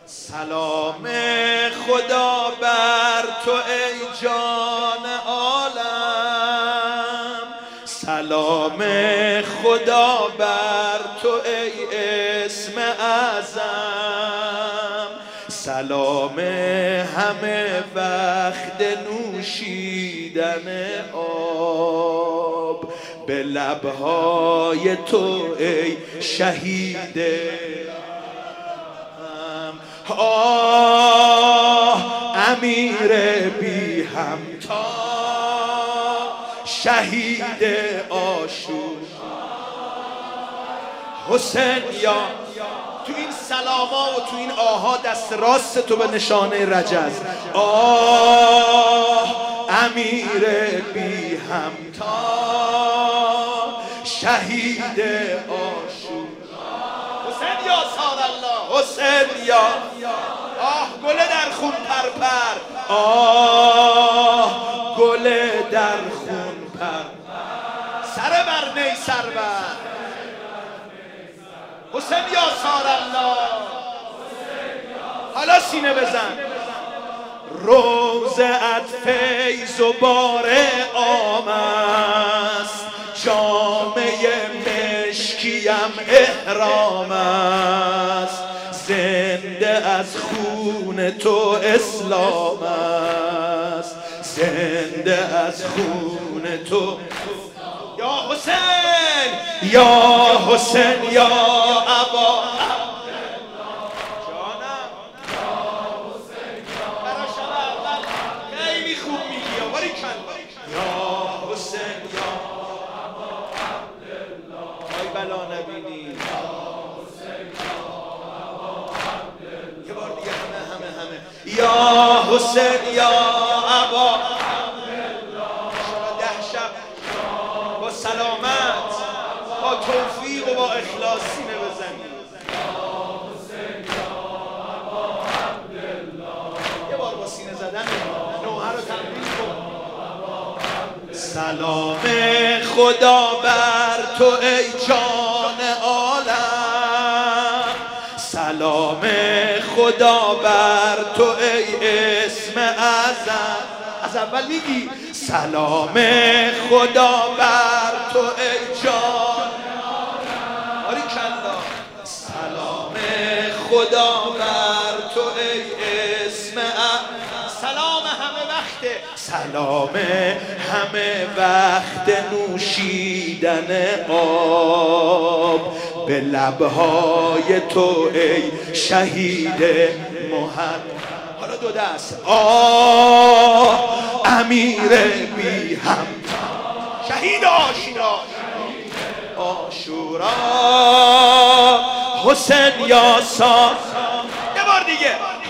سلام خدا بر تو ای جان عالم، سلام خدا بر تو ای اسم اعظم، سلام همه وقت نوشیدن آب به لبهای تو ای شهید. امیر بی همتا شهید عاشورا حسین یا تو این سلاما و تو این آها دست راست تو به نشانه رجز. امیر بی همتا شهید عاشورا حسین یا سار الله حسین یا گل در خون پرپر گل در خون پر سر بر نی سر بر حسین یا سار الله. حالا سینه بزن. روضه‌ات فیض و بار عام است، جامه مشکیم احرام است، زنده از خون تو اسلام است، زنده از خون تو. یا حسین یا حسین یا ابا جانم، برای شب اول خیلی خوب میگی آواری کن. یا حسین یا ابا عبدالله ای بلا نبینی. یا حسین یا ابا عبدالله. 10 شب با سلامت با توفیق و با اخلاص سینه بزنید. یا حسین یا ابا عبدالله. یه بار با سینه زدن نوحه رو تمرین کن. سلام خدا بر تو ای جان عالم، سلام خدا بر تو ای اسم اعظم. از اول میگی سلام خدا بر تو ای جان عالم. آری کلا سلام خدا بر تو ای اسم اعظم. سلام همه وقته، سلام همه وقت نوشیدن آب به لبهای تو ای شهید محمد. حالا دو دست. امیر بی همتا شهید عاشورا حسین یا سار. یه بار دیگه.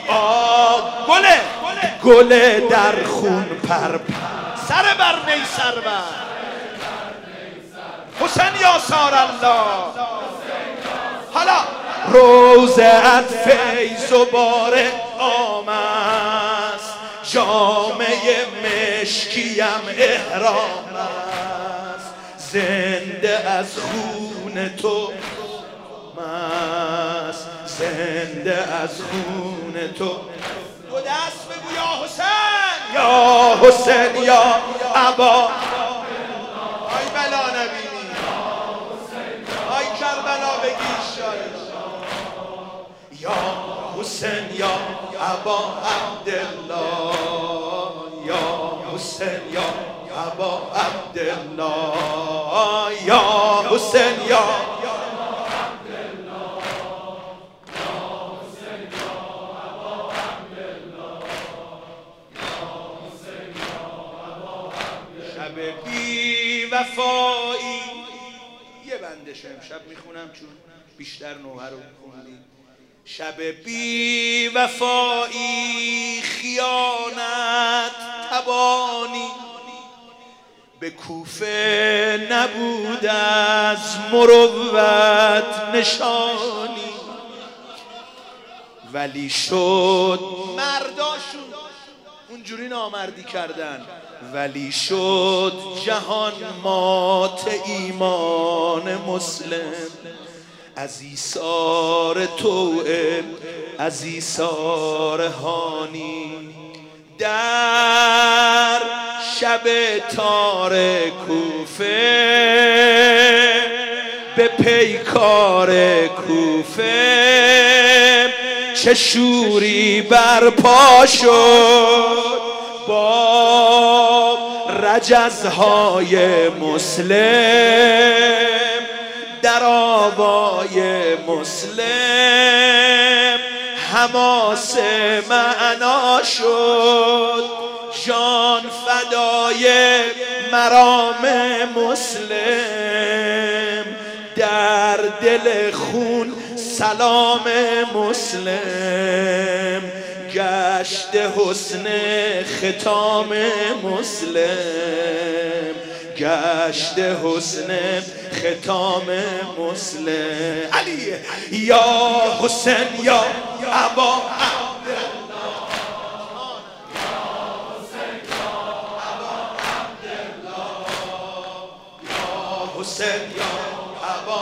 گل در خون پرپر سر بر نی سر بر حسین یا سار الله. حالا روضه‌ات فیض و بار عام است، جامه مشکیم احرام است، زنده از خون تو مست، زنده از خون تو. دو دست بگو یا حسین یا حسین یا ابا. آی بلا نبینی، آی کربلا بگی شاید. یا حسین یا ابا عبدالله، یا حسین یا ابا عبدالله، یا حسین یا بی وفایی. یه بندش امشب میخونم چون بیشتر نوحه رو خوندی. شب بی وفایی خیانت تبانی، به کوفه نبود از مروت نشانی، ولی شد مرداشون اونجوری نامردی کردن، ولی شد جهان مات ایمان مسلم، از ایثار توعه از ایثار هانی در شب تار کوفه به پیکار کوفه چه شوری برپا شد با رجزهای مسلم در آوای مسلم حماس معنا شد جان فدای مرام مسلم در دل خون سلام مسلم گشت حسن ختام مسلم گشت حسن ختام مسلم علی یا حسین یا ابا حسین یا ابا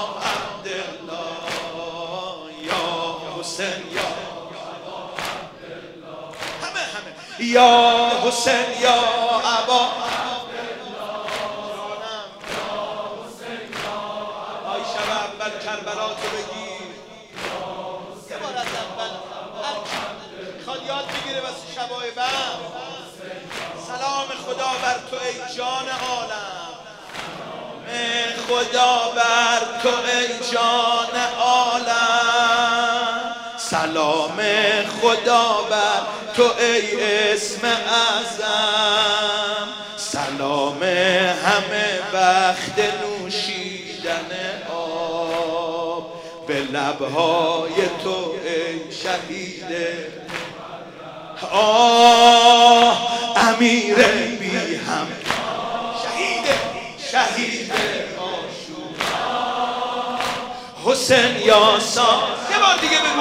عبدالله یا حسین یا ابا عبدالله همه یا حسین یا ابا عبدالله یا حسین یا ای شب اول کربلا تو بگیر یه بار از اول میخواد یاد بگیره واسه شبای بعد سلام خدا بر تو ای جان عالم خدا بر تو ای جان عالم سلام خدا بر تو ای اسم اعظم سلام همه وقت نوشیدن آب به لبهای تو ای شهید امیر بی هم شهید حسین یاسا یه بار دیگه بگو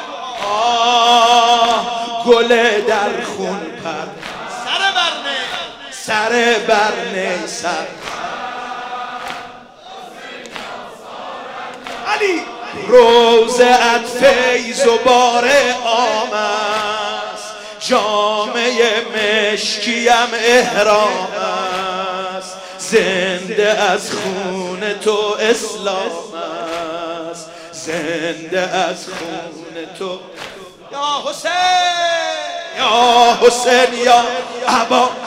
گل در خون پر سر برنه سر علی روزت فیض و بار آم است جامعه مشکیم احرام است زنده از خون تو اسلام است زنده از خون تو یا حسین یا ابا